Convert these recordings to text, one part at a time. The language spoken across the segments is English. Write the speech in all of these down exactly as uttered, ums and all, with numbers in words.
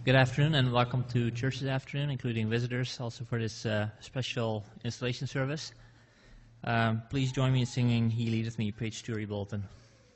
Good afternoon and welcome to church this afternoon, including visitors, also for this uh, special installation service. Um, please join me in singing He Leadeth Me, page two of your bulletin.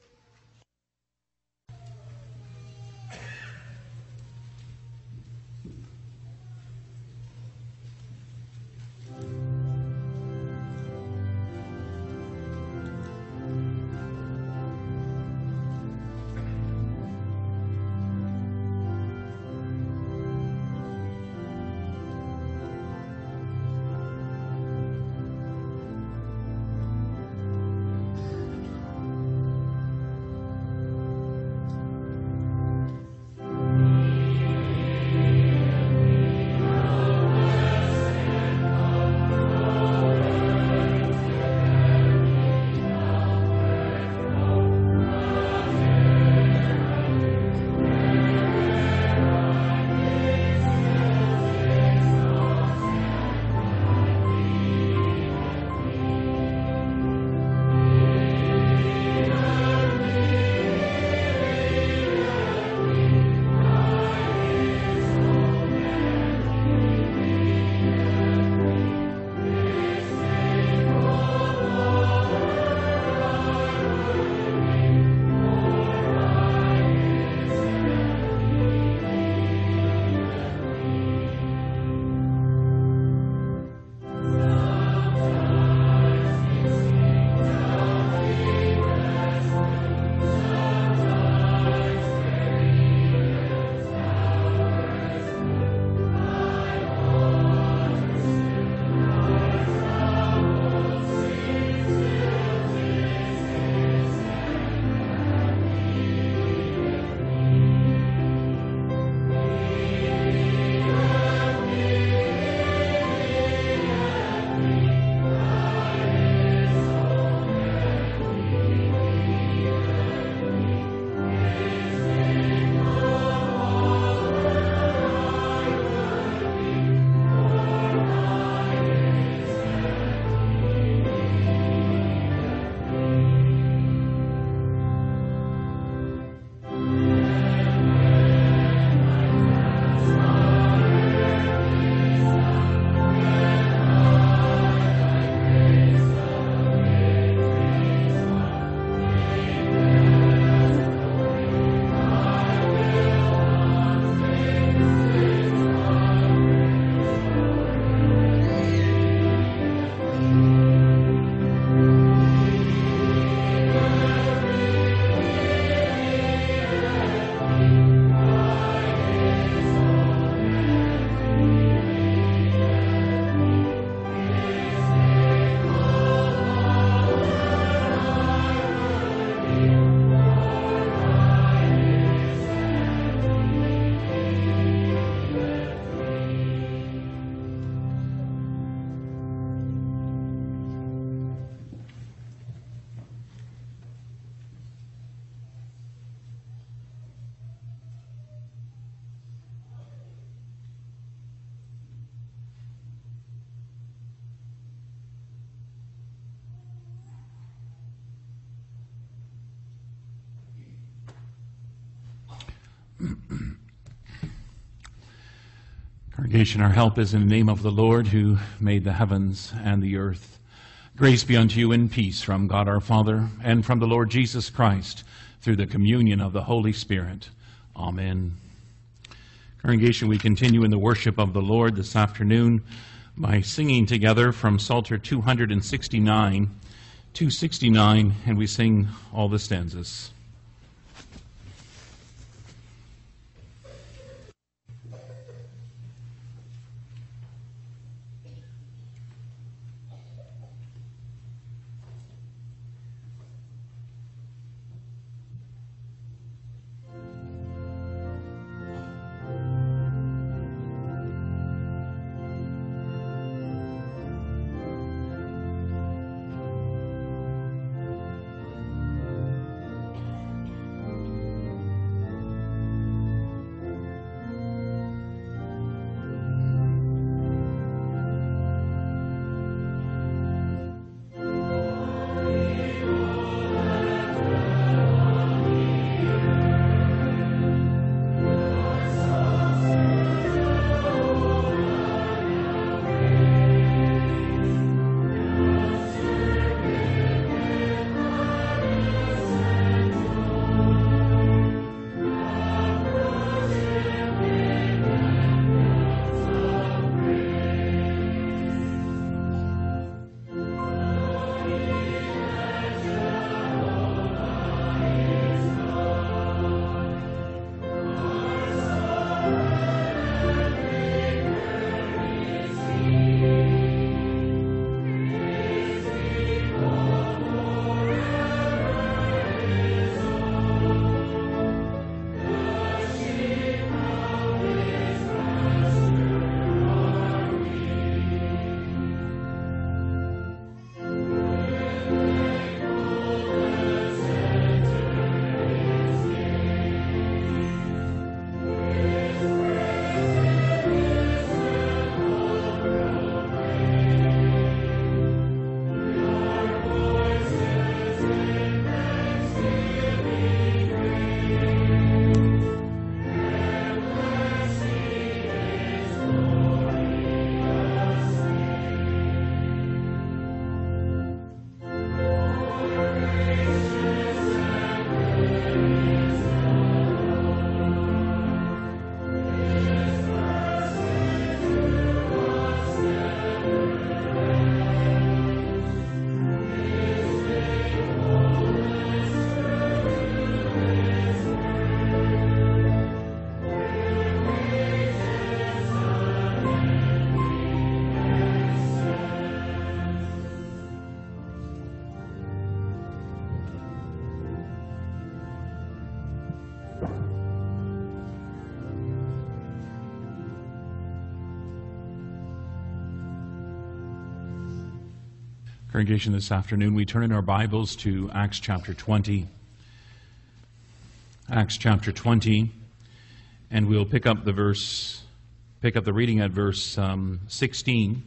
Congregation, our help is in the name of the Lord who made the heavens and the earth. Grace be unto you in peace from God our Father and from the Lord Jesus Christ through the communion of the Holy Spirit. Amen. Congregation, we continue in the worship of the Lord this afternoon by singing together from Psalter two sixty-nine, two sixty-nine, and we sing all the stanzas. Congregation, this afternoon we turn in our Bibles to Acts chapter twenty. Acts chapter twenty, and we'll pick up the verse, pick up the reading at verse um, sixteen.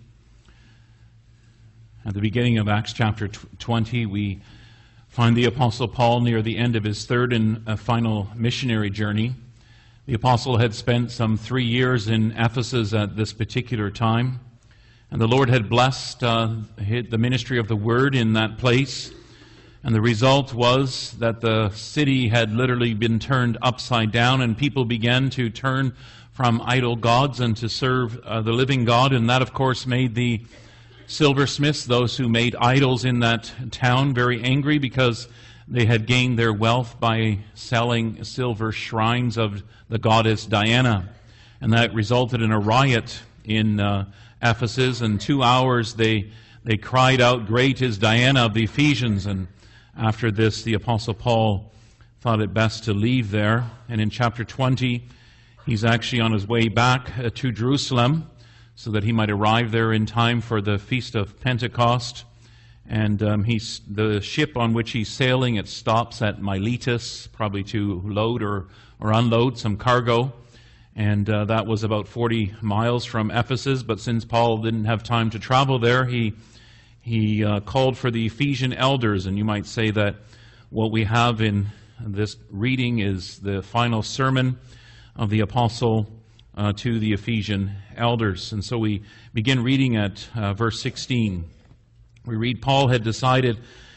At the beginning of Acts chapter twenty, we find the Apostle Paul near the end of his third and uh, final missionary journey. The Apostle had spent some three years in Ephesus at this particular time, and the Lord had blessed uh, the ministry of the Word in that place. And the result was that the city had literally been turned upside down, and people began to turn from idol gods and to serve uh, the living God. And that, of course, made the silversmiths, those who made idols in that town, very angry because they had gained their wealth by selling silver shrines of the goddess Diana. And that resulted in a riot in uh, Ephesus. In two hours they, they cried out, "Great is Diana of the Ephesians." And after this, the Apostle Paul thought it best to leave there. And in chapter twenty, he's actually on his way back uh, to Jerusalem so that he might arrive there in time for the Feast of Pentecost. And um, he's, the ship on which he's sailing, it stops at Miletus, probably to load or, or unload some cargo. And uh, that was about forty miles from Ephesus. But since Paul didn't have time to travel there, he he uh, called for the Ephesian elders. And you might say that what we have in this reading is the final sermon of the apostle uh, to the Ephesian elders. And so we begin reading at uh, verse sixteen. We read, "Paul had decided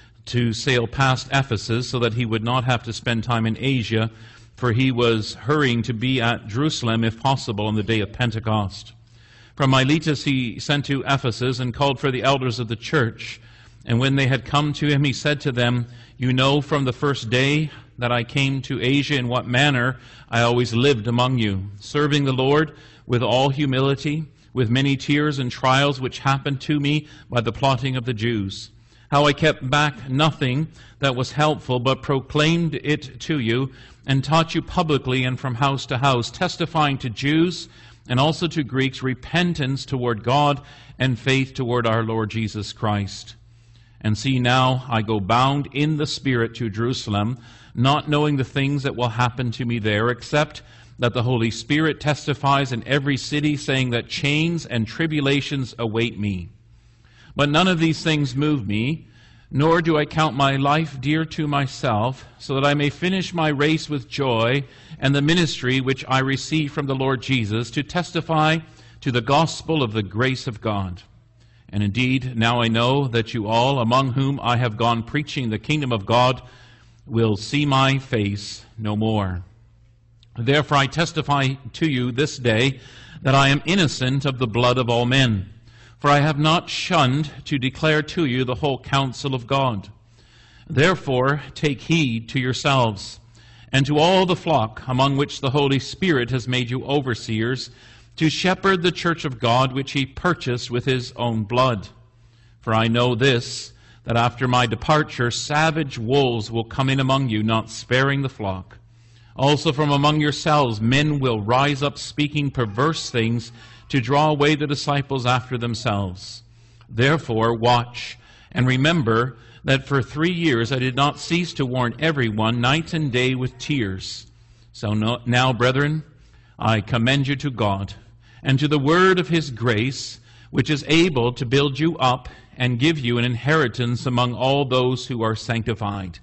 to sail past Ephesus so that he would not have to spend time in Asia, for he was hurrying to be at Jerusalem, if possible, on the day of Pentecost. From Miletus he sent to Ephesus and called for the elders of the church. And when they had come to him, he said to them, 'You know from the first day that I came to Asia in what manner I always lived among you, serving the Lord with all humility, with many tears and trials which happened to me by the plotting of the Jews. How I kept back nothing that was helpful, but proclaimed it to you, and taught you publicly and from house to house, testifying to Jews and also to Greeks repentance toward God and faith toward our Lord Jesus Christ. And see, now I go bound in the Spirit to Jerusalem, not knowing the things that will happen to me there, except that the Holy Spirit testifies in every city, saying that chains and tribulations await me. But none of these things move me, nor do I count my life dear to myself, so that I may finish my race with joy and the ministry which I receive from the Lord Jesus, to testify to the gospel of the grace of God. And indeed, now I know that you all, among whom I have gone preaching the kingdom of God, will see my face no more. Therefore I testify to you this day that I am innocent of the blood of all men. For I have not shunned to declare to you the whole counsel of God. Therefore take heed to yourselves, and to all the flock among which the Holy Spirit has made you overseers, to shepherd the church of God which he purchased with his own blood. For I know this, that after my departure savage wolves will come in among you, not sparing the flock. Also from among yourselves men will rise up speaking perverse things to draw away the disciples after themselves. Therefore watch and remember that for three years I did not cease to warn everyone night and day with tears. So now, brethren, I commend you to God and to the word of his grace, which is able to build you up and give you an inheritance among all those who are sanctified.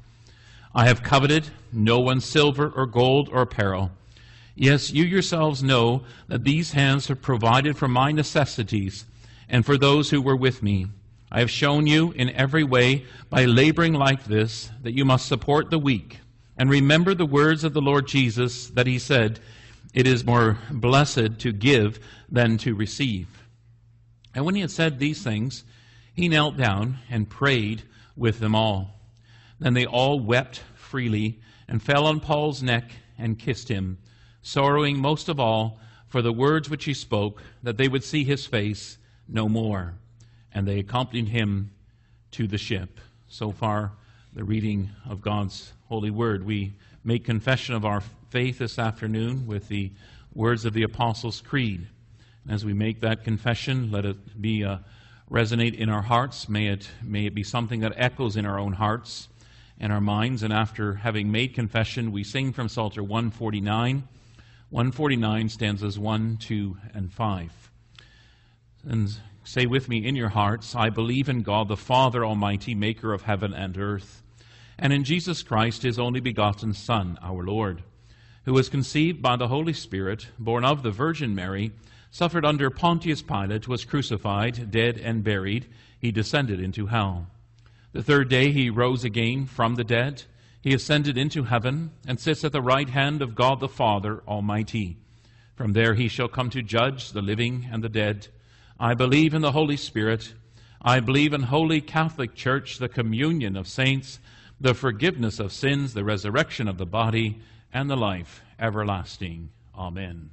I have coveted no one's silver or gold or apparel. Yes, you yourselves know that these hands have provided for my necessities and for those who were with me. I have shown you in every way by laboring like this that you must support the weak. And remember the words of the Lord Jesus, that he said, 'It is more blessed to give than to receive.' And when he had said these things, he knelt down and prayed with them all. Then they all wept freely and fell on Paul's neck and kissed him, sorrowing most of all for the words which he spoke, that they would see his face no more. And they accompanied him to the ship." So far, the reading of God's holy word. We make confession of our faith this afternoon with the words of the Apostles' Creed. As we make that confession, let it be a resonate in our hearts. May it, may it be something that echoes in our own hearts and our minds. And after having made confession, we sing from Psalter one forty-nine. one forty-nine, stanzas one, two, and five. And say with me in your hearts, I believe in God the Father Almighty, maker of heaven and earth, and in Jesus Christ, his only begotten Son, our Lord, who was conceived by the Holy Spirit, born of the Virgin Mary, suffered under Pontius Pilate, was crucified, dead, and buried. He descended into hell. The third day he rose again from the dead. He ascended into heaven and sits at the right hand of God the Father Almighty. From there he shall come to judge the living and the dead. I believe in the Holy Spirit. I believe in Holy Catholic Church, the communion of saints, the forgiveness of sins, the resurrection of the body, and the life everlasting. Amen.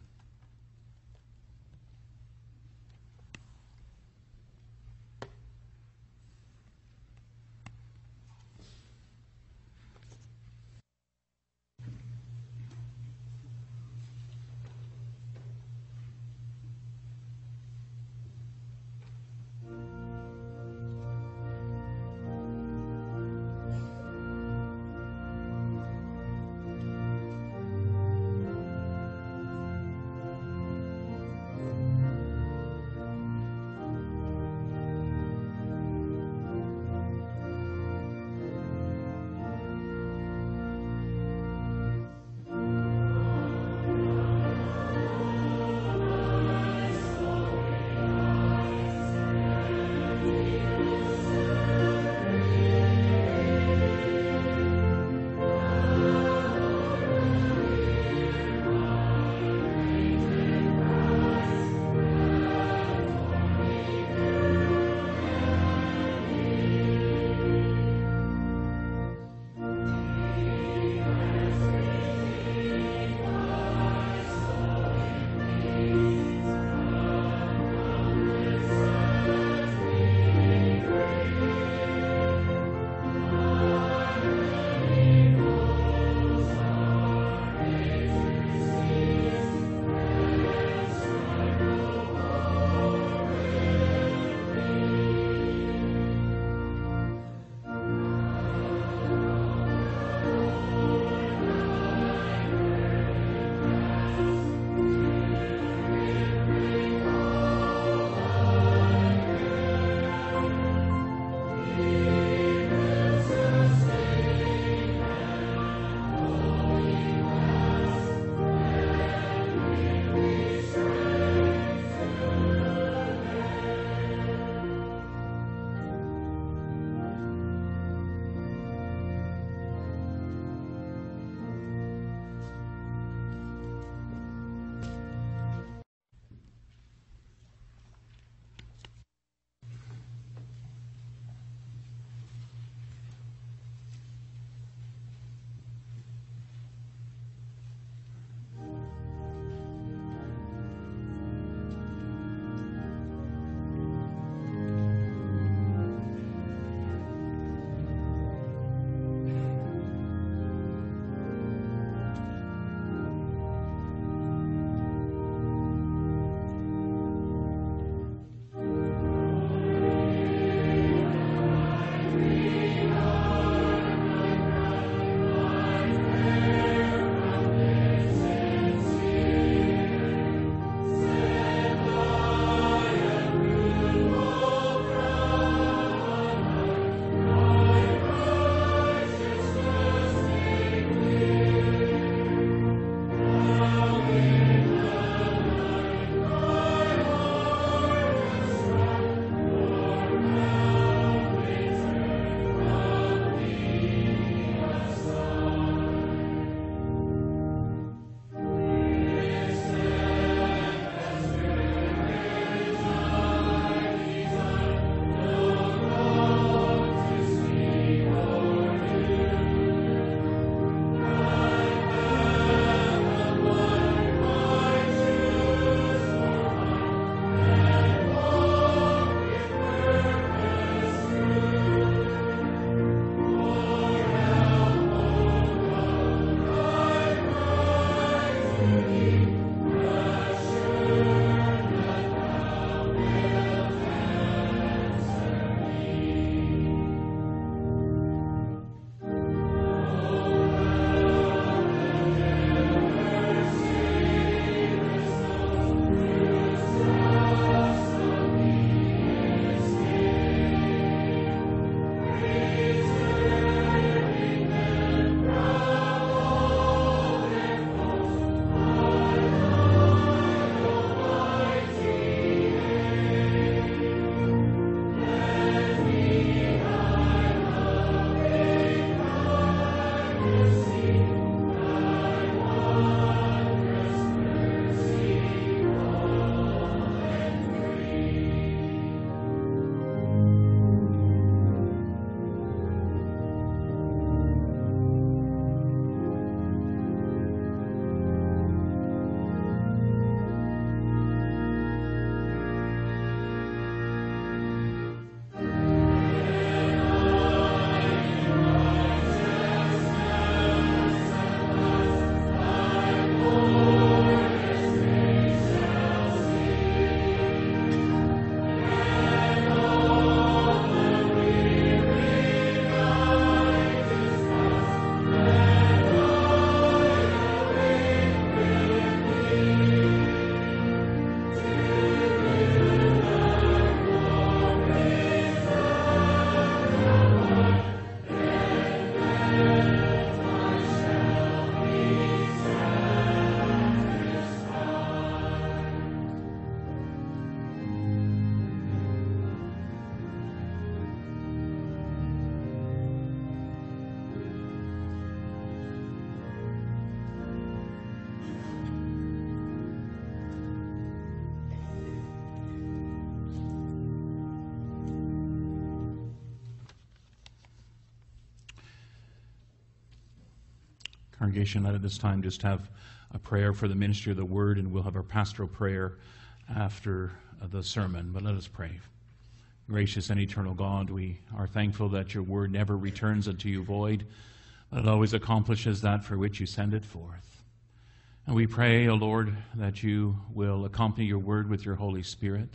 Congregation, let at this time just have a prayer for the ministry of the Word, and we'll have our pastoral prayer after the sermon. But let us pray. Gracious and eternal God, we are thankful that your Word never returns unto you void, but it always accomplishes that for which you send it forth. And we pray, O Lord, that you will accompany your Word with your Holy Spirit,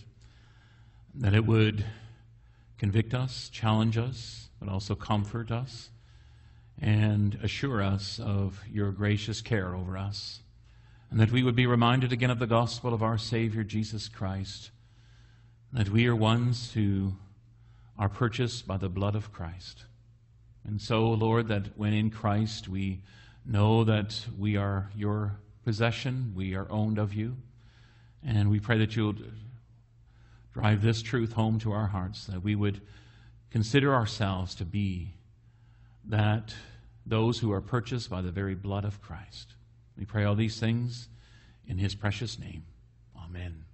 that it would convict us, challenge us, but also comfort us, and assure us of your gracious care over us, and that we would be reminded again of the gospel of our Savior, Jesus Christ, that we are ones who are purchased by the blood of Christ. And so, Lord, that when in Christ we know that we are your possession, we are owned of you, and we pray that you'll drive this truth home to our hearts, that we would consider ourselves to be that those who are purchased by the very blood of Christ. We pray all these things in his precious name. Amen.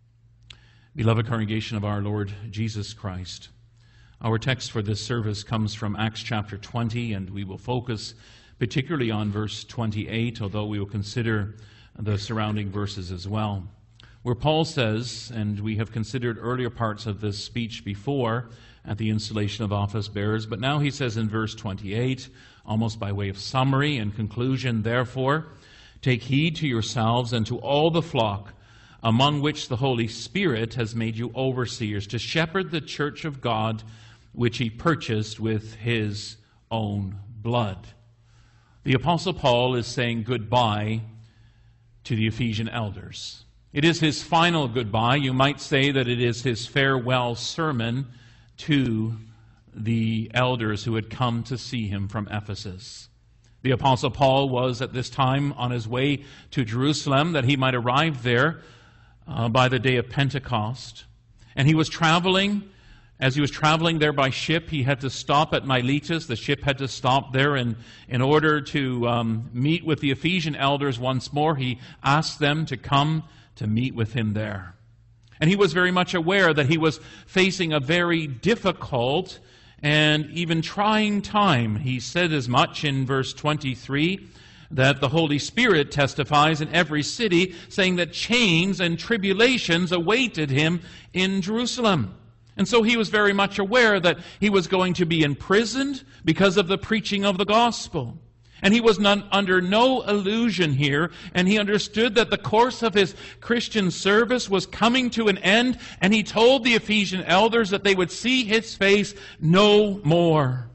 Beloved congregation of our Lord Jesus Christ, our text for this service comes from Acts chapter twenty, and we will focus particularly on verse twenty-eight, although we will consider the surrounding verses as well, where Paul says, and we have considered earlier parts of this speech before at the installation of office bearers, but now he says in verse twenty-eight, almost by way of summary and conclusion, therefore, take heed to yourselves and to all the flock among which the Holy Spirit has made you overseers, to shepherd the church of God, which he purchased with his own blood. The Apostle Paul is saying goodbye to the Ephesian elders. It is his final goodbye. You might say that it is his farewell sermon to the elders who had come to see him from Ephesus. The Apostle Paul was at this time on his way to Jerusalem, that he might arrive there uh, by the day of Pentecost. And he was traveling. As he was traveling there by ship, he had to stop at Miletus. The ship had to stop there, and in order to um, meet with the Ephesian elders once more, he asked them to come to meet with him there. And he was very much aware that he was facing a very difficult and even trying time. He said as much in verse twenty-three, that the Holy Spirit testifies in every city, saying that chains and tribulations awaited him in Jerusalem. And so he was very much aware that he was going to be imprisoned because of the preaching of the gospel. And he was none, under no illusion here, and he understood that the course of his Christian service was coming to an end, and he told the Ephesian elders that they would see his face no more.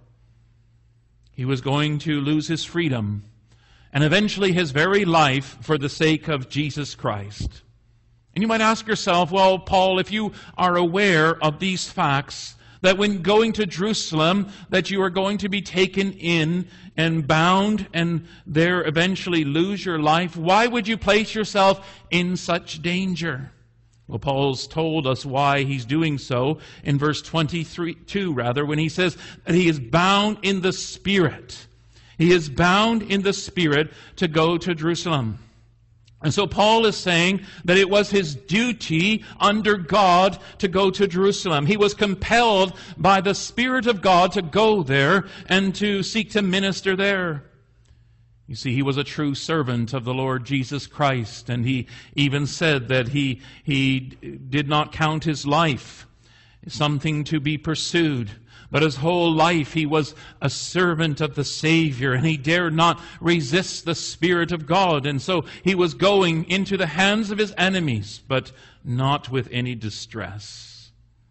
He was going to lose his freedom, and eventually his very life for the sake of Jesus Christ. And you might ask yourself, well, Paul, if you are aware of these facts, that when going to Jerusalem, that you are going to be taken in and bound and there eventually lose your life, why would you place yourself in such danger? Well, Paul's told us why he's doing so in verse twenty-three, two, rather, when he says that he is bound in the Spirit. He is bound in the Spirit to go to Jerusalem. And so Paul is saying that it was his duty under God to go to Jerusalem. He was compelled by the Spirit of God to go there and to seek to minister there. You see, he was a true servant of the Lord Jesus Christ, and he even said that he, he did not count his life something to be pursued, but his whole life he was a servant of the Savior, and he dared not resist the Spirit of God. And so he was going into the hands of his enemies, but not with any distress.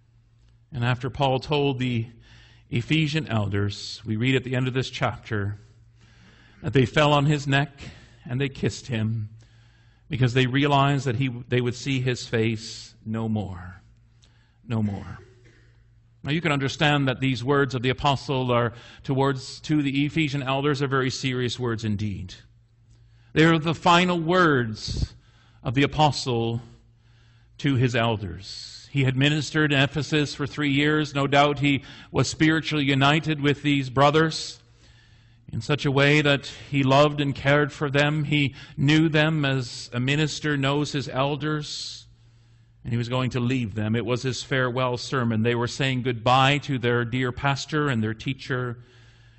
And after Paul told the Ephesian elders, we read at the end of this chapter, that they fell on his neck and they kissed him, because they realized that he they would see his face no more. No more. Now you can understand that these words of the apostle are towards to the Ephesian elders are very serious words indeed. They are the final words of the apostle to his elders. He had ministered in Ephesus for three years. No doubt he was spiritually united with these brothers in such a way that he loved and cared for them. He knew them as a minister knows his elders. And he was going to leave them. It was his farewell sermon. They were saying goodbye to their dear pastor and their teacher.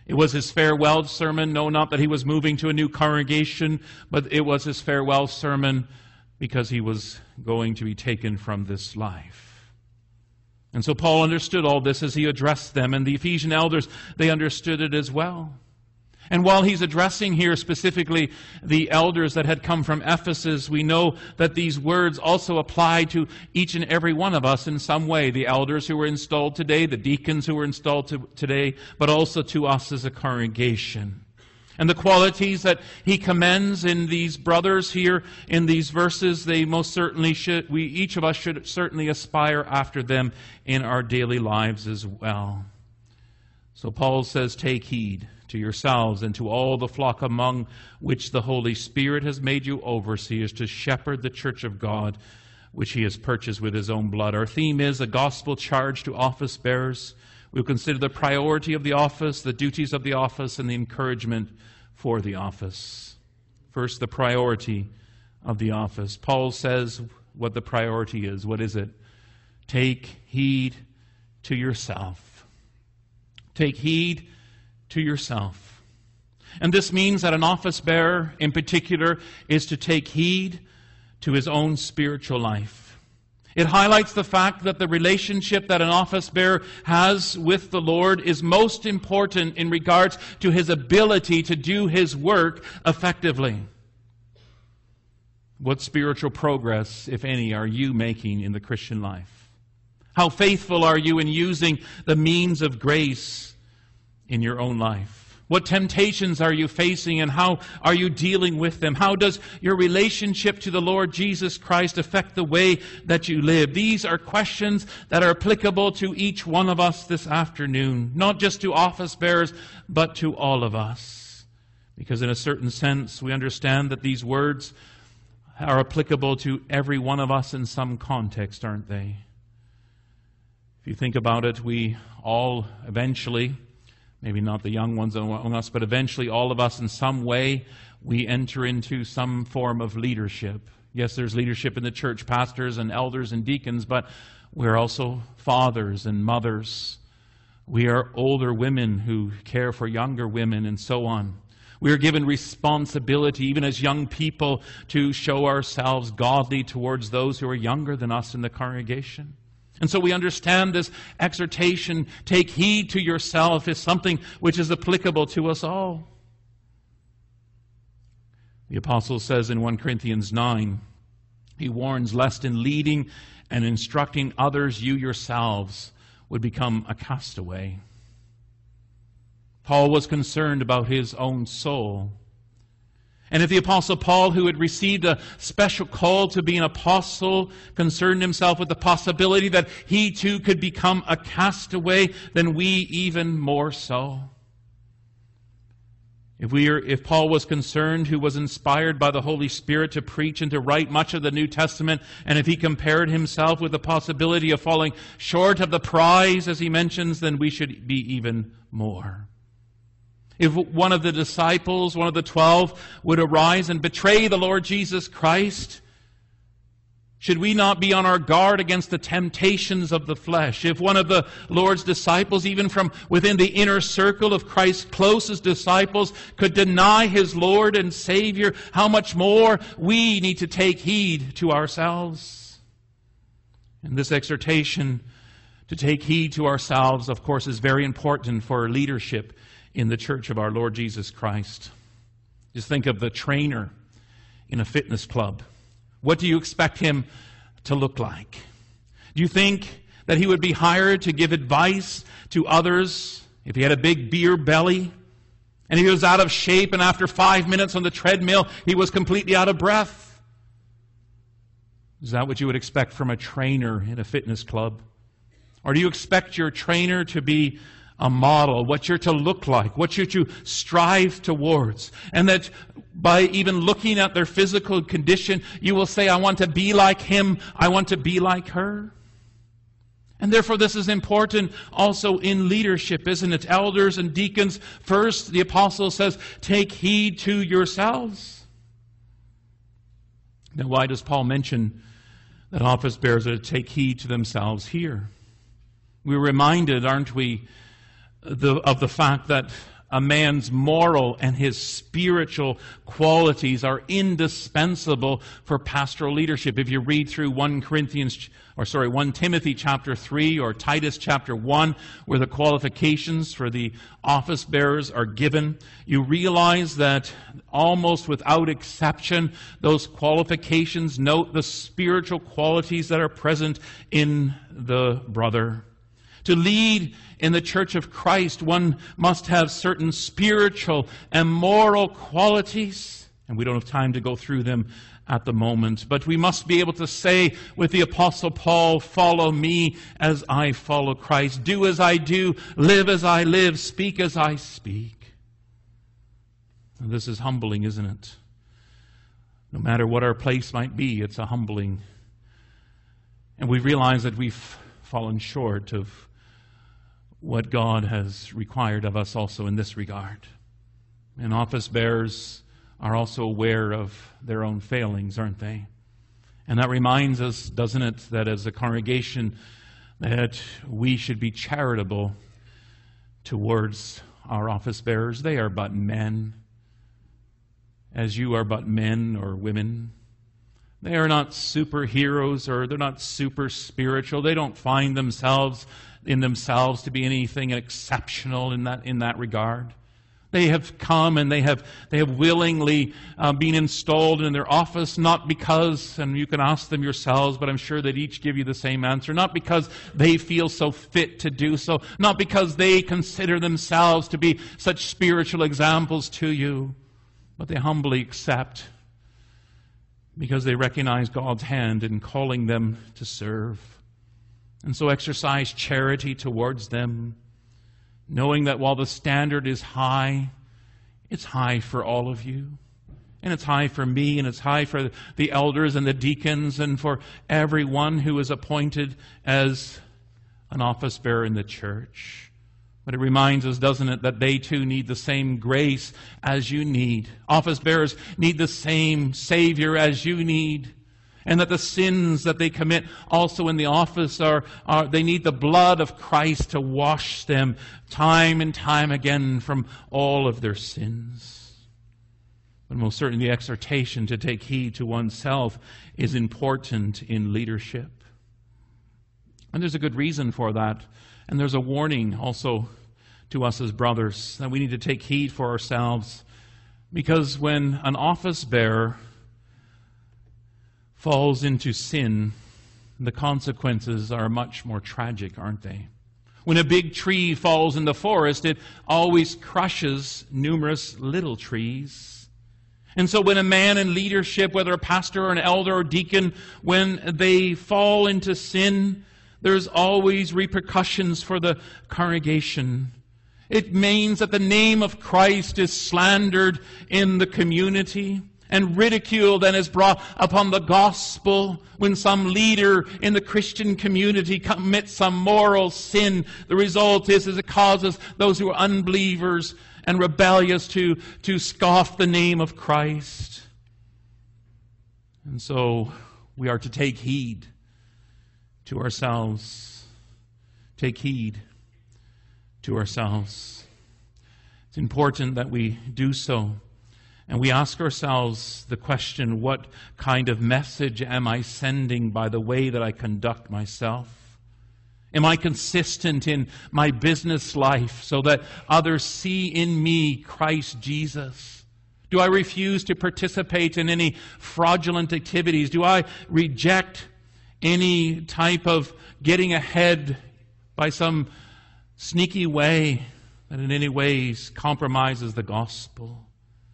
It was his farewell sermon. No, not that he was moving to a new congregation, but it was his farewell sermon because he was going to be taken from this life. And so Paul understood all this as he addressed them, and the Ephesian elders, they understood it as well. And while he's addressing here specifically the elders that had come from Ephesus, we know that these words also apply to each and every one of us in some way. The elders who were installed today, the deacons who were installed to, today, but also to us as a congregation. And the qualities that he commends in these brothers here in these verses, they most certainly should, we each of us should certainly aspire after them in our daily lives as well. So Paul says, take heed to yourselves and to all the flock among which the Holy Spirit has made you overseers to shepherd the church of God, which he has purchased with his own blood. Our theme is a gospel charge to office bearers. We'll consider the priority of the office, the duties of the office, and the encouragement for the office. First, the priority of the office. Paul says what the priority is. What is it? Take heed to yourself. Take heed to yourself. And this means that an office bearer in particular is to take heed to his own spiritual life. It highlights the fact that the relationship that an office bearer has with the Lord is most important in regards to his ability to do his work effectively. What spiritual progress, if any, are you making in the Christian life? How faithful are you in using the means of grace in your own life? What temptations are you facing and how are you dealing with them? How does your relationship to the Lord Jesus Christ affect the way that you live? These are questions that are applicable to each one of us this afternoon, not just to office bearers, but to all of us. Because in a certain sense, we understand that these words are applicable to every one of us in some context, aren't they? If you think about it, we all eventually, maybe not the young ones among us, but eventually all of us in some way, we enter into some form of leadership. Yes, there's leadership in the church, pastors and elders and deacons, but we're also fathers and mothers. We are older women who care for younger women and so on. We are given responsibility, even as young people, to show ourselves godly towards those who are younger than us in the congregation. And so we understand this exhortation, take heed to yourself, is something which is applicable to us all. The apostle says in First Corinthians nine, he warns, lest in leading and instructing others, you yourselves would become a castaway. Paul was concerned about his own soul. And if the Apostle Paul, who had received a special call to be an apostle, concerned himself with the possibility that he too could become a castaway, then we even more so. If we are, if Paul was concerned, who was inspired by the Holy Spirit to preach and to write much of the New Testament, and if he compared himself with the possibility of falling short of the prize, as he mentions, then we should be even more. If one of the disciples, one of the twelve, would arise and betray the Lord Jesus Christ, should we not be on our guard against the temptations of the flesh? If one of the Lord's disciples, even from within the inner circle of Christ's closest disciples, could deny his Lord and Savior, how much more we need to take heed to ourselves? And this exhortation to take heed to ourselves, of course, is very important for leadership in the church of our Lord Jesus Christ. Just think of the trainer in a fitness club. What do you expect him to look like? Do you think that he would be hired to give advice to others if he had a big beer belly and he was out of shape and after five minutes on the treadmill he was completely out of breath? Is that what you would expect from a trainer in a fitness club? Or do you expect your trainer to be a model, what you're to look like, what you're to strive towards, and that by even looking at their physical condition, you will say, I want to be like him, I want to be like her? And therefore this is important also in leadership, isn't it? Elders and deacons, first the apostle says, take heed to yourselves. Now why does Paul mention that office bearers are to take heed to themselves here? We're reminded, aren't we, The, of the fact that a man's moral and his spiritual qualities are indispensable for pastoral leadership. If you read through First Corinthians, or sorry, First Timothy chapter three or Titus chapter one, where the qualifications for the office bearers are given, you realize that almost without exception, those qualifications note the spiritual qualities that are present in the brother. To lead in the church of Christ, one must have certain spiritual and moral qualities, and we don't have time to go through them at the moment, but we must be able to say with the Apostle Paul, "Follow me as I follow Christ. Do as I do, live as I live, speak as I speak." And this is humbling, isn't it? No matter what our place might be, it's a humbling. And we realize that we've fallen short of what God has required of us also in this regard. And office bearers are also aware of their own failings, aren't they? And that reminds us, doesn't it, that as a congregation, that we should be charitable towards our office bearers. They are but men, as you are but men or women. They are not superheroes, or they're not super spiritual. They don't find themselves in themselves to be anything exceptional in that in that regard. They have come and they have they have willingly uh, been installed in their office, not because, and you can ask them yourselves, but I'm sure they'd each give you the same answer, not because they feel so fit to do so, not because they consider themselves to be such spiritual examples to you, but they humbly accept because they recognize God's hand in calling them to serve. And so exercise charity towards them, knowing that while the standard is high, it's high for all of you. And it's high for me, and it's high for the elders and the deacons, and for everyone who is appointed as an office bearer in the church. But it reminds us, doesn't it, that they too need the same grace as you need. Office bearers need the same Savior as you need. And that the sins that they commit also in the office are, are, they need the blood of Christ to wash them time and time again from all of their sins. But most certainly the exhortation to take heed to oneself is important in leadership. And there's a good reason for that. And there's a warning also to us as brothers that we need to take heed for ourselves. Because when an office bearer falls into sin, the consequences are much more tragic, aren't they? When a big tree falls in the forest, it always crushes numerous little trees. And so when a man in leadership, whether a pastor or an elder or deacon, when they fall into sin, there's always repercussions for the congregation. It means that the name of Christ is slandered in the community, and ridiculed and is brought upon the gospel. When some leader in the Christian community commits some moral sin, the result is, is it causes those who are unbelievers and rebellious to, to scoff the name of Christ. And so we are to take heed to ourselves. Take heed to ourselves. It's important that we do so. And we ask ourselves the question, what kind of message am I sending by the way that I conduct myself? Am I consistent in my business life so that others see in me Christ Jesus? Do I refuse to participate in any fraudulent activities? Do I reject any type of getting ahead by some sneaky way that in any ways compromises the gospel?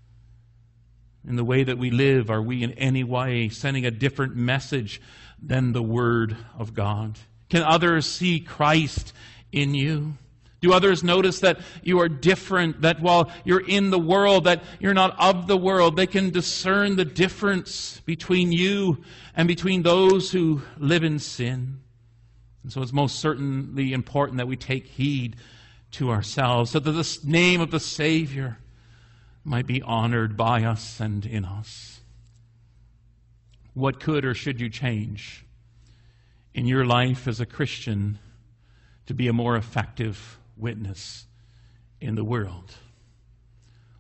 In the way that we live, are we in any way sending a different message than the Word of God? Can others see Christ in you? Do others notice that you are different, that while you're in the world, that you're not of the world? They can discern the difference between you and between those who live in sin. And so it's most certainly important that we take heed to ourselves, so that the name of the Savior might be honored by us and in us. What could or should you change in your life as a Christian to be a more effective witness in the world?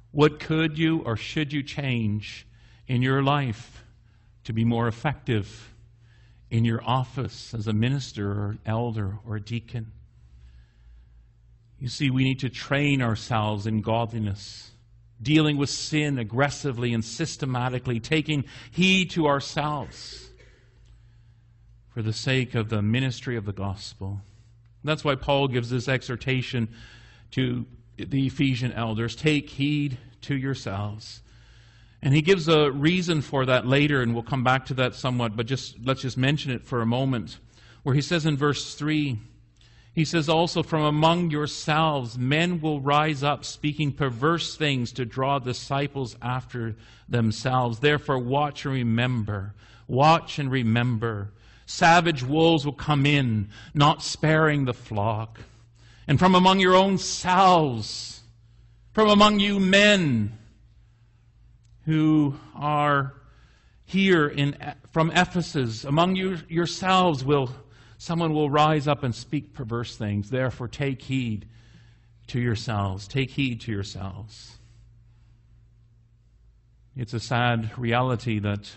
What could you or should you change in your life to be more effective in your office as a minister or elder or a deacon? You see, we need to train ourselves in godliness, dealing with sin aggressively and systematically, taking heed to ourselves for the sake of the ministry of the gospel. That's why Paul gives this exhortation to the Ephesian elders: take heed to yourselves. And he gives a reason for that later, and we'll come back to that somewhat, but just let's just mention it for a moment, where he says in verse three, he says, also from among yourselves men will rise up speaking perverse things to draw disciples after themselves. Therefore watch and remember. Watch and remember. Savage wolves will come in, not sparing the flock. And from among your own selves, from among you men who are here in from Ephesus, among you yourselves will someone will rise up and speak perverse things. Therefore take heed to yourselves. Take heed to yourselves. It's a sad reality that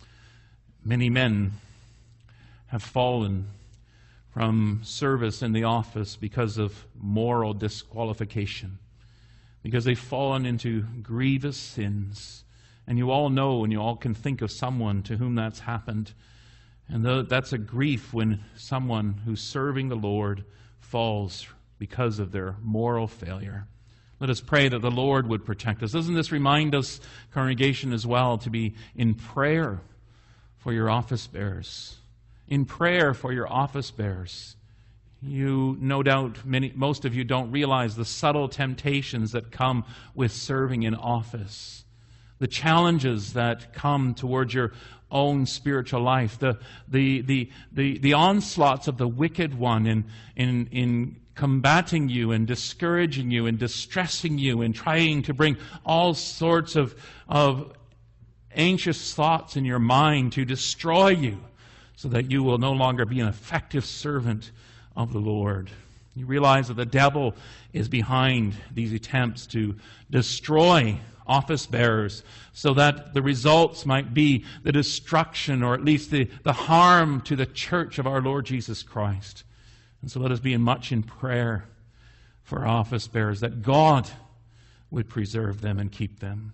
many men have fallen from service in the office because of moral disqualification, because they've fallen into grievous sins. And you all know, and you all can think of someone to whom that's happened. And that's a grief when someone who's serving the Lord falls because of their moral failure. Let us pray that the Lord would protect us. Doesn't this remind us, congregation, as well, to be in prayer for your office bearers? In prayer for your office bearers. You, no doubt, many, most of you don't realize the subtle temptations that come with serving in office. The challenges that come towards your own spiritual life. The, the, the, the, the onslaughts of the wicked one in, in, in combating you and discouraging you and distressing you and trying to bring all sorts of, of anxious thoughts in your mind to destroy you, so that you will no longer be an effective servant of the Lord. You realize that the devil is behind these attempts to destroy office bearers, so that the results might be the destruction, or at least the, the harm to the church of our Lord Jesus Christ. And so let us be in much in prayer for our office bearers, that God would preserve them and keep them.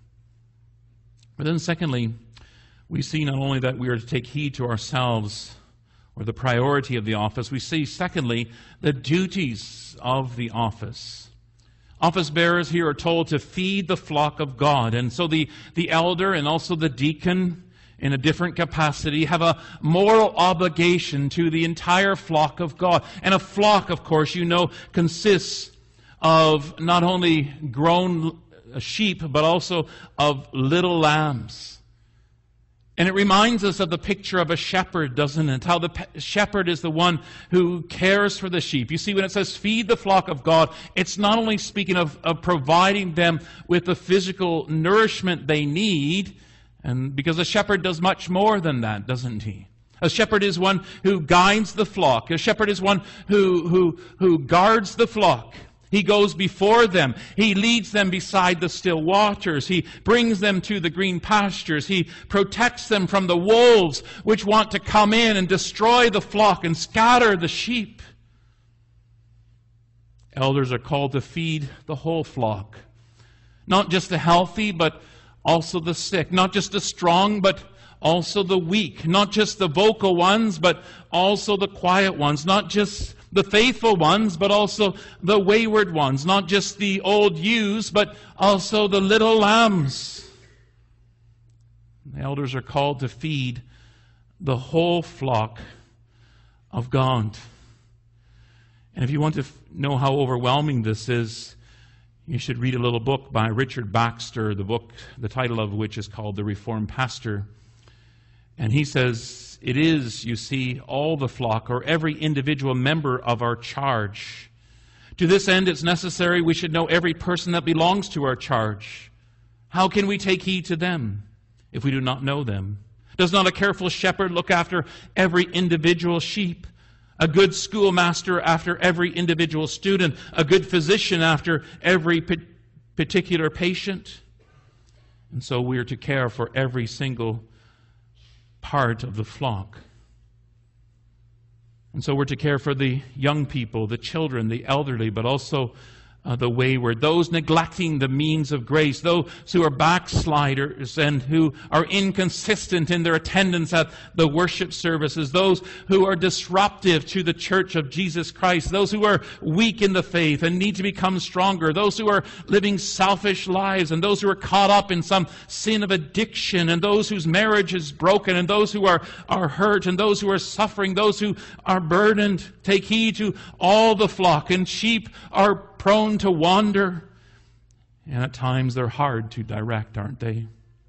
But then secondly, we see not only that we are to take heed to ourselves, or the priority of the office, we see, secondly, the duties of the office. Office bearers here are told to feed the flock of God. And so the, the elder and also the deacon, in a different capacity, have a moral obligation to the entire flock of God. And a flock, of course, you know, consists of not only grown sheep, but also of little lambs. And it reminds us of the picture of a shepherd, doesn't it? How the pe- shepherd is the one who cares for the sheep. You see, when it says feed the flock of God, it's not only speaking of, of providing them with the physical nourishment they need, and because a shepherd does much more than that, doesn't he? A shepherd is one who guides the flock. A shepherd is one who, who, who guards the flock. He goes before them. He leads them beside the still waters. He brings them to the green pastures. He protects them from the wolves which want to come in and destroy the flock and scatter the sheep. Elders are called to feed the whole flock. Not just the healthy, but also the sick. Not just the strong, but also the weak. Not just the vocal ones, but also the quiet ones. Not just the faithful ones, but also the wayward ones. Not just the old ewes, but also the little lambs. The elders are called to feed the whole flock of God. And if you want to f- know how overwhelming this is, you should read a little book by Richard Baxter, the book, the title of which is called The Reformed Pastor. And he says, it is, you see, all the flock, or every individual member of our charge. To this end, it's necessary we should know every person that belongs to our charge. How can we take heed to them if we do not know them? Does not a careful shepherd look after every individual sheep? A good schoolmaster after every individual student? A good physician after every particular patient? And so we are to care for every single part of the flock. And so we're to care for the young people, the children, the elderly, but also uh, the wayward, those neglecting the means of grace, those who are backsliders and who are inconsistent in their attendance at the worship services, those who are disruptive to the church of Jesus Christ, those who are weak in the faith and need to become stronger, those who are living selfish lives, and those who are caught up in some sin of addiction, and those whose marriage is broken, and those who are, are hurt, and those who are suffering, those who are burdened. Take heed to all the flock, and sheep are prone to wander, and at times they're hard to direct, aren't they?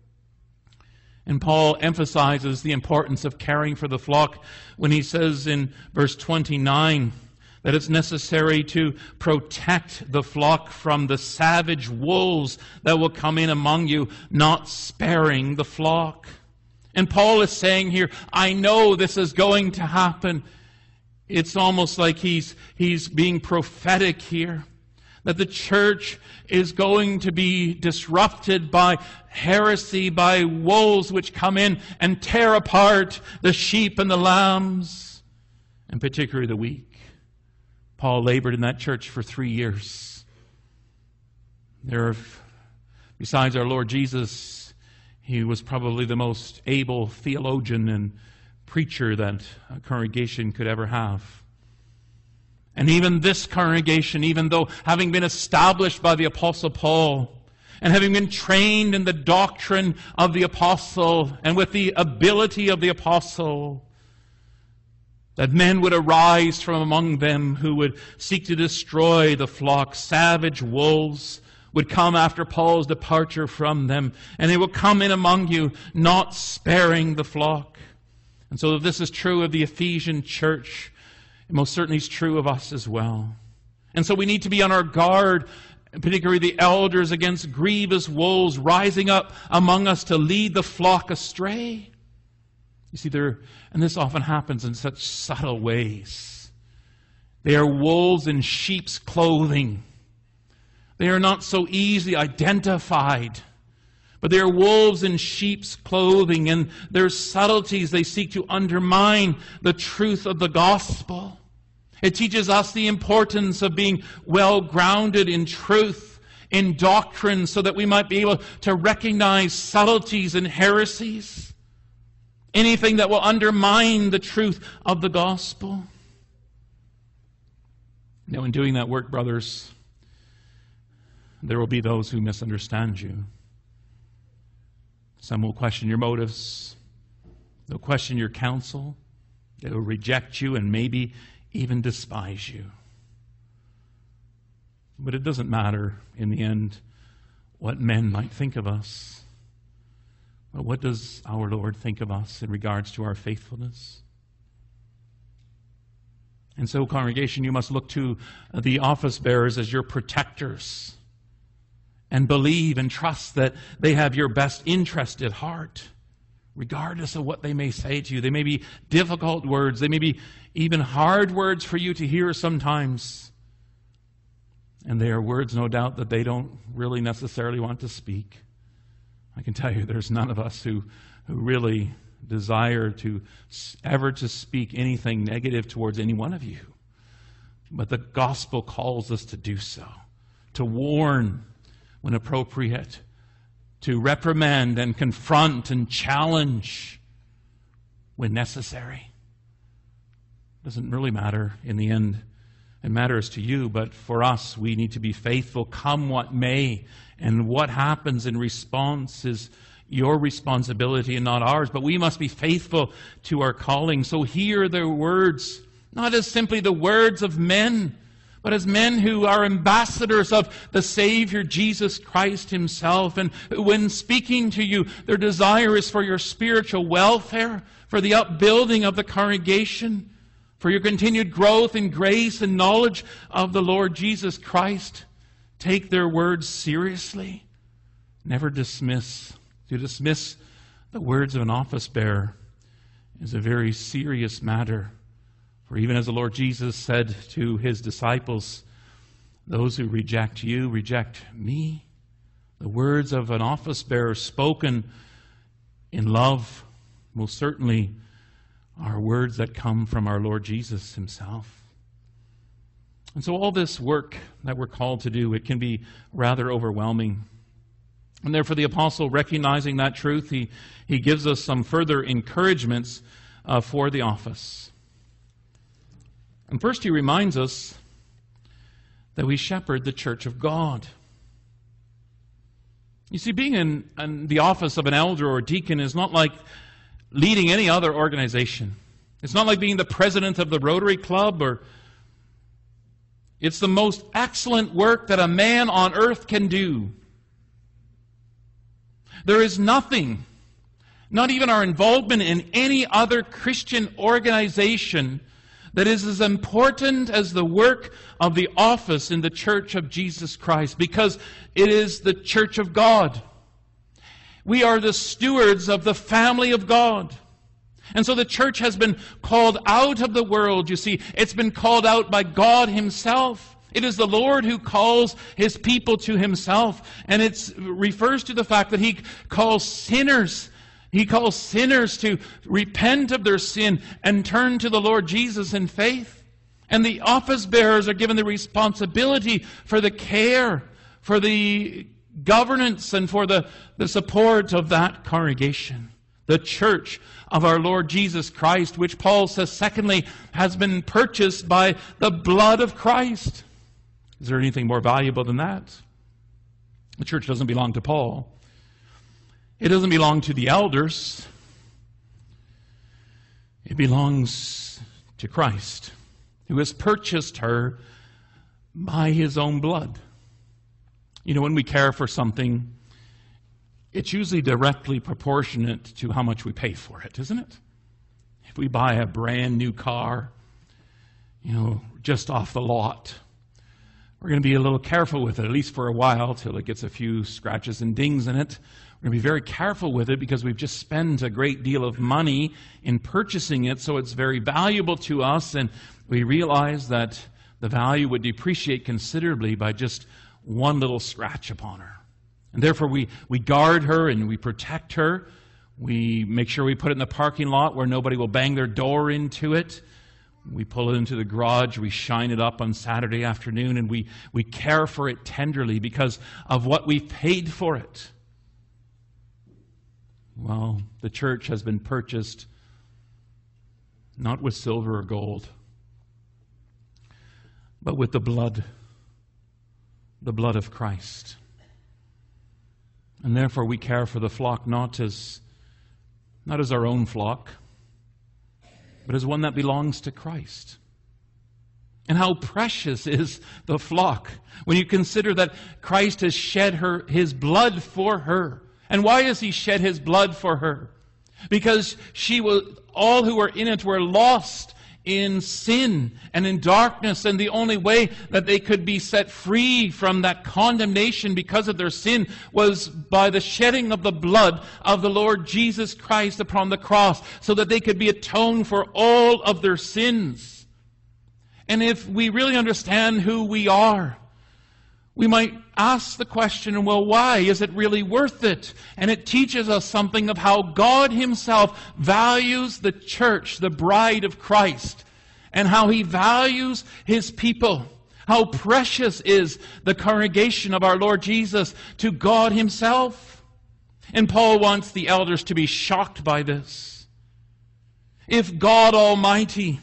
And Paul emphasizes the importance of caring for the flock when he says in verse twenty-nine that it's necessary to protect the flock from the savage wolves that will come in among you, not sparing the flock. And Paul is saying here, I know this is going to happen. It's almost like he's, he's being prophetic here, that the church is going to be disrupted by heresy, by wolves which come in and tear apart the sheep and the lambs, and particularly the weak. Paul labored in that church for three years. There are, besides our Lord Jesus, he was probably the most able theologian and preacher that a congregation could ever have. And even this congregation, even though having been established by the Apostle Paul and having been trained in the doctrine of the apostle and with the ability of the apostle, that men would arise from among them who would seek to destroy the flock. Savage wolves would come after Paul's departure from them, and they will come in among you, not sparing the flock. And so if this is true of the Ephesian church, it most certainly is true of us as well. And so we need to be on our guard, particularly the elders, against grievous wolves rising up among us to lead the flock astray. You see, there, and this often happens in such subtle ways. They are wolves in sheep's clothing. They are not so easily identified. But they are wolves in sheep's clothing, and their subtleties, they seek to undermine the truth of the gospel. It teaches us the importance of being well grounded in truth, in doctrine, so that we might be able to recognize subtleties and heresies, anything that will undermine the truth of the gospel. Now, in doing that work, brothers, there will be those who misunderstand you. Some will question your motives. They'll question your counsel. They will reject you and maybe even despise you. But it doesn't matter in the end what men might think of us. But what does our Lord think of us in regards to our faithfulness? And so, congregation, you must look to the office bearers as your protectors, and believe and trust that they have your best interest at heart, regardless of what they may say to you. They may be difficult words. They may be even hard words for you to hear sometimes. And they are words, no doubt, that they don't really necessarily want to speak. I can tell you there's none of us who, who really desire to ever to speak anything negative towards any one of you. But the gospel calls us to do so, to warn when appropriate, to reprimand and confront and challenge when necessary. It doesn't really matter in the end. It matters to you, but for us, we need to be faithful, come what may. And what happens in response is your responsibility and not ours. But we must be faithful to our calling. So hear their words, not as simply the words of men, but as men who are ambassadors of the Savior, Jesus Christ himself. And when speaking to you, their desire is for your spiritual welfare, for the upbuilding of the congregation, for your continued growth in grace and knowledge of the Lord Jesus Christ. Take their words seriously. Never dismiss. To dismiss the words of an office bearer is a very serious matter. For even as the Lord Jesus said to his disciples, those who reject you reject me The words of an office bearer spoken in love most certainly are words that come from our Lord Jesus himself. And so all this work that we're called to do, it can be rather overwhelming. And therefore the apostle, recognizing that truth, he, he gives us some further encouragements uh, for the office. And first he reminds us that we shepherd the church of God. You see, being in, in the office of an elder or deacon is not like leading any other organization. It's not like being the president of the Rotary Club, or it's the most excellent work that a man on earth can do. There is nothing, not even our involvement in any other Christian organization, that is as important as the work of the office in the Church of Jesus Christ, because it is the Church of God. We are the stewards of the family of God. And so the church has been called out of the world, you see. It's been called out by God himself. It is the Lord who calls his people to himself. And it refers to the fact that he calls sinners. He calls sinners to repent of their sin and turn to the Lord Jesus in faith. And the office bearers are given the responsibility for the care, for the governance, and for the, the support of that congregation. The church of our Lord Jesus Christ, which Paul says, secondly, has been purchased by the blood of Christ. Is there anything more valuable than that? The church doesn't belong to Paul. It doesn't belong to the elders. It belongs to Christ, who has purchased her by his own blood. You know, when we care for something, it's usually directly proportionate to how much we pay for it, isn't it? If we buy a brand new car, you know, just off the lot, we're going to be a little careful with it, at least for a while, till it gets a few scratches and dings in it. We're going to be very careful with it because we've just spent a great deal of money in purchasing it, so it's very valuable to us, and we realize that the value would depreciate considerably by just one little scratch upon her. And therefore we, we guard her and we protect her. We make sure we put it in the parking lot where nobody will bang their door into it. We pull it into the garage, we shine it up on Saturday afternoon, and we, we care for it tenderly because of what we've paid for it. Well, the church has been purchased not with silver or gold, but with the blood, the blood of Christ. And therefore we care for the flock not as, not as our own flock, but as one that belongs to Christ. And how precious is the flock when you consider that Christ has shed her, his blood for her. And why has he shed his blood for her? Because she was, all who were in it were lost in sin and in darkness, and the only way that they could be set free from that condemnation because of their sin was by the shedding of the blood of the Lord Jesus Christ upon the cross, so that they could be atoned for all of their sins. And if we really understand who we are, we might ask the question, well, why is it really worth it? And it teaches us something of how God himself values the church, the bride of Christ, and how he values his people. How precious is the congregation of our Lord Jesus to God himself. And Paul wants the elders to be shocked by this. If God Almighty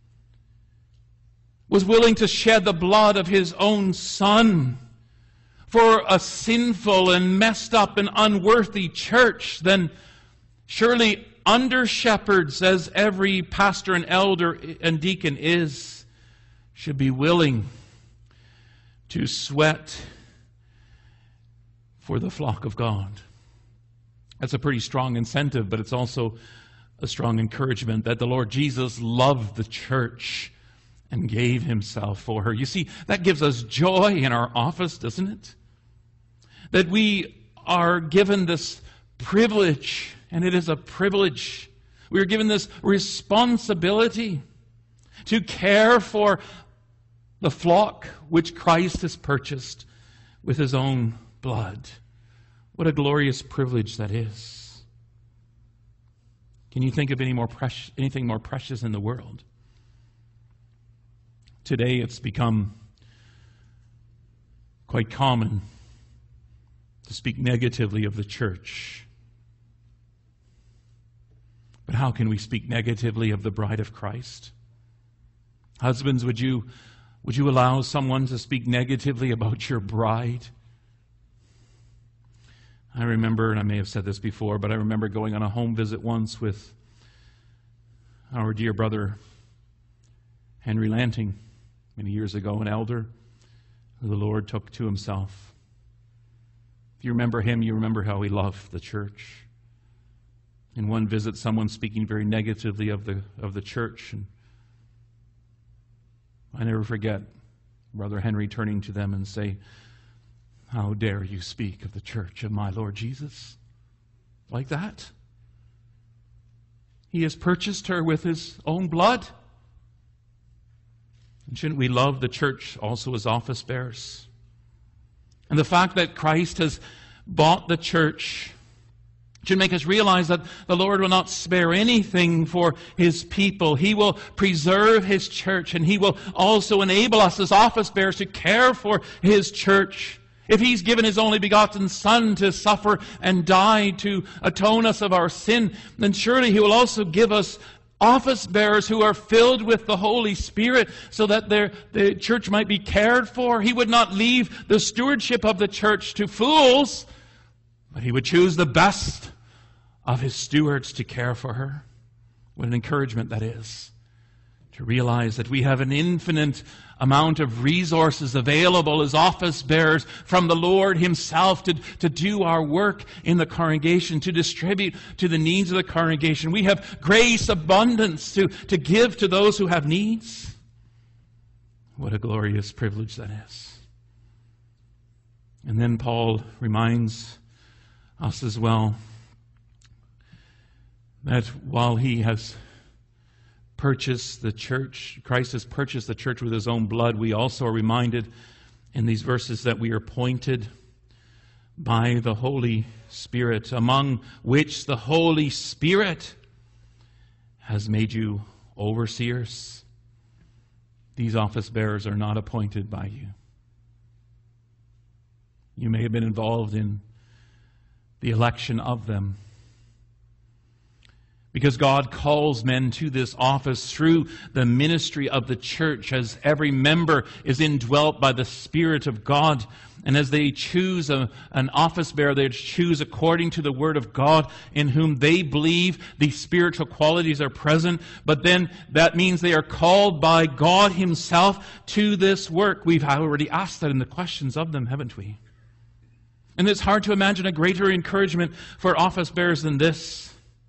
was willing to shed the blood of his own Son for a sinful and messed up and unworthy church, then surely under-shepherds, as every pastor and elder and deacon is, should be willing to sweat for the flock of God. That's a pretty strong incentive, but it's also a strong encouragement that the Lord Jesus loved the church and gave himself for her. You see, that gives us joy in our office, doesn't it? That we are given this privilege, and it is a privilege. We are given this responsibility to care for the flock which Christ has purchased with his own blood. What a glorious privilege that is. Can you think of any more precious, anything more precious in the world? Today it's become quite common to speak negatively of the church. But how can we speak negatively of the bride of Christ? Husbands, would you, would you allow someone to speak negatively about your bride? I remember, and I may have said this before, but I remember going on a home visit once with our dear brother Henry Lanting, many years ago, an elder who the Lord took to himself. If you remember him, you remember how he loved the church. In one visit, someone speaking very negatively of the of the church, and I never forget Brother Henry turning to them and say, "How dare you speak of the church of my Lord Jesus like that? He has purchased her with his own blood. And shouldn't we love the church also as office bearers?" And the fact that Christ has bought the church should make us realize that the Lord will not spare anything for His people. He will preserve His church, and He will also enable us as office bearers to care for His church. If He's given His only begotten Son to suffer and die to atone us of our sin, then surely He will also give us office bearers who are filled with the Holy Spirit so that their, the church might be cared for. He would not leave the stewardship of the church to fools, but He would choose the best of His stewards to care for her. What an encouragement that is, to realize that we have an infinite amount of resources available as office bearers from the Lord Himself to, to do our work in the congregation, to distribute to the needs of the congregation. We have grace abundance to, to give to those who have needs. What a glorious privilege that is. And then Paul reminds us as well that while he has purchased the church, Christ has purchased the church with His own blood, we also are reminded in these verses that we are appointed by the Holy Spirit, among which the Holy Spirit has made you overseers. These office bearers are not appointed by you. You may have been involved in the election of them, because God calls men to this office through the ministry of the church, as every member is indwelt by the Spirit of God. And as they choose a, an office bearer, they choose according to the Word of God, in whom they believe these spiritual qualities are present. But then that means they are called by God Himself to this work. We've already asked that in the questions of them, haven't we? And it's hard to imagine a greater encouragement for office bearers than this,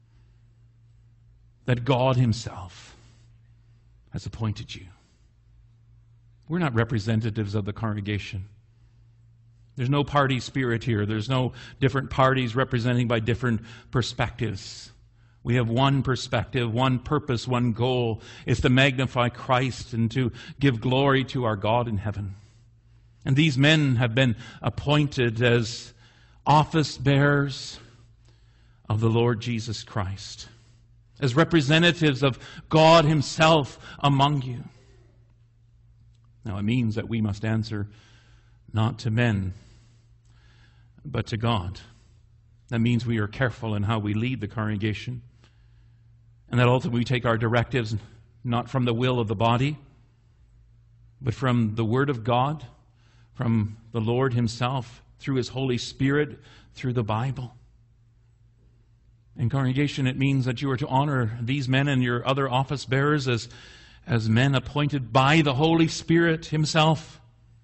that God Himself has appointed you. We're not representatives of the congregation. There's no party spirit here. There's no different parties representing by different perspectives. We have one perspective, one purpose, one goal. It's to magnify Christ and to give glory to our God in heaven. And these men have been appointed as office bearers of the Lord Jesus Christ, as representatives of God Himself among you. Now it means that we must answer not to men, but to God. That means we are careful in how we lead the congregation, and that ultimately we take our directives not from the will of the body, but from the Word of God, from the Lord Himself, through His Holy Spirit, through the Bible. In congregation, it means that you are to honor these men and your other office bearers as, as men appointed by the Holy Spirit Himself.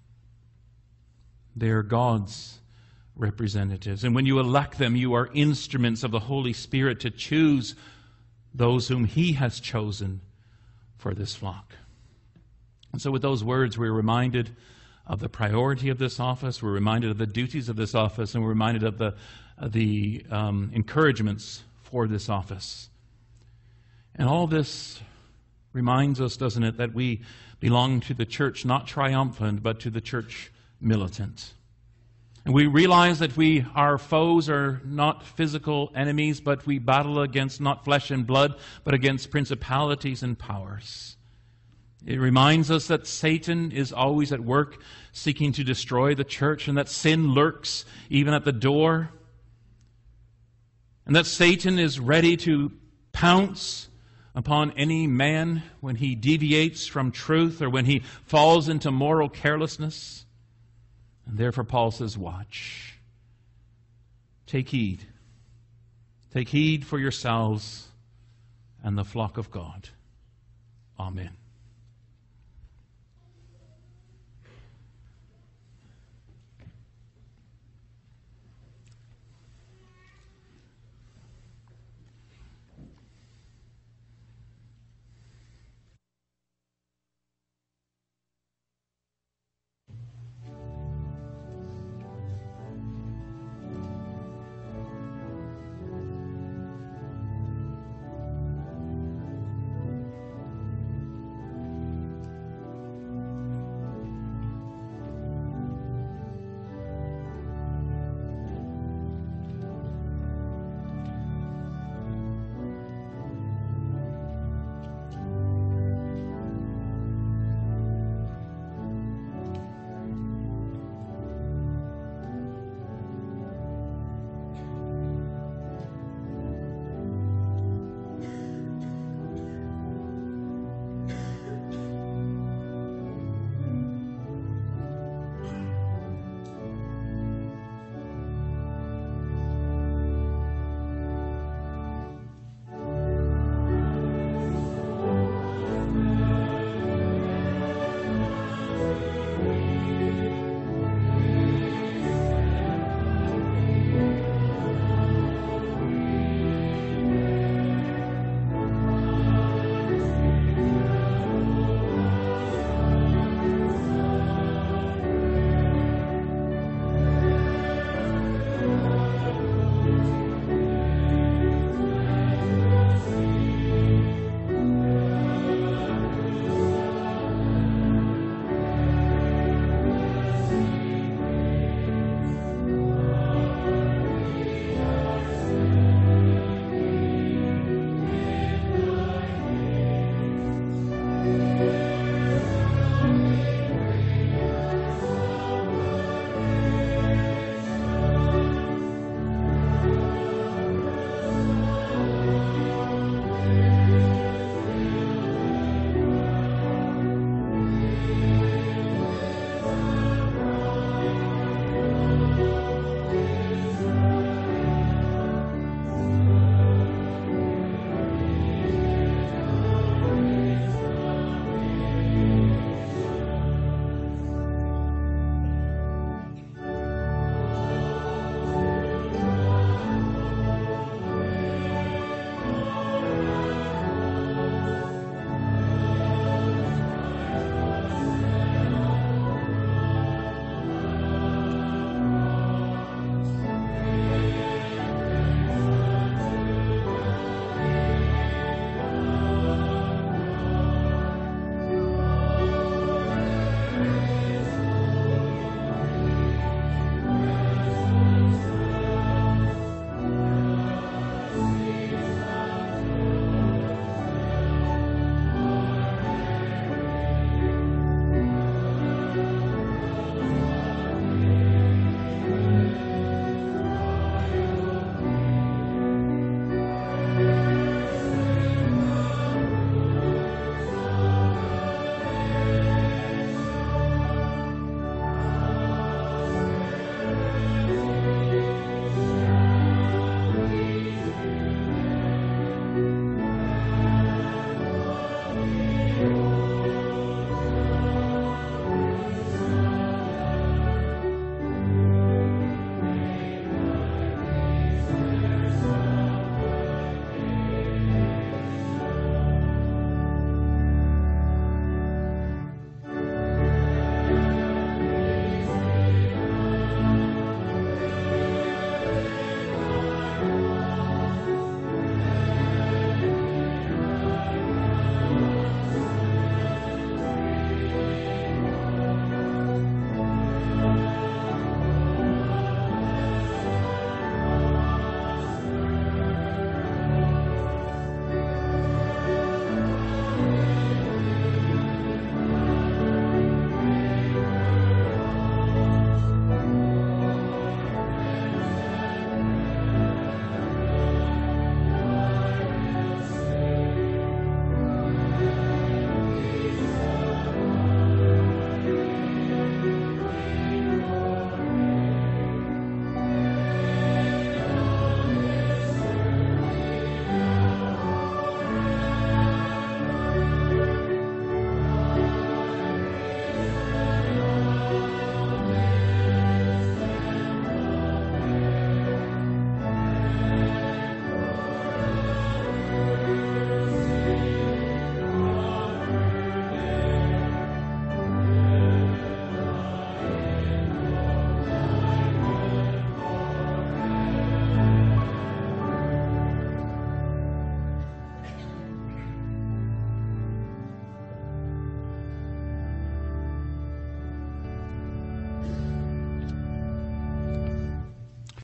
They are God's representatives. And when you elect them, you are instruments of the Holy Spirit to choose those whom He has chosen for this flock. And so with those words, we're reminded of the priority of this office, we're reminded of the duties of this office, and we're reminded of the, of the um, encouragements for this office. And all this reminds us, doesn't it, that we belong to the church not triumphant, but to the church militant. And we realize that we, our foes are not physical enemies, but we battle against not flesh and blood, but against principalities and powers. It reminds us that Satan is always at work seeking to destroy the church, and that sin lurks even at the door, and that Satan is ready to pounce upon any man when he deviates from truth or when he falls into moral carelessness. And therefore Paul says, watch. Take heed. Take heed for yourselves and the flock of God. Amen. Amen.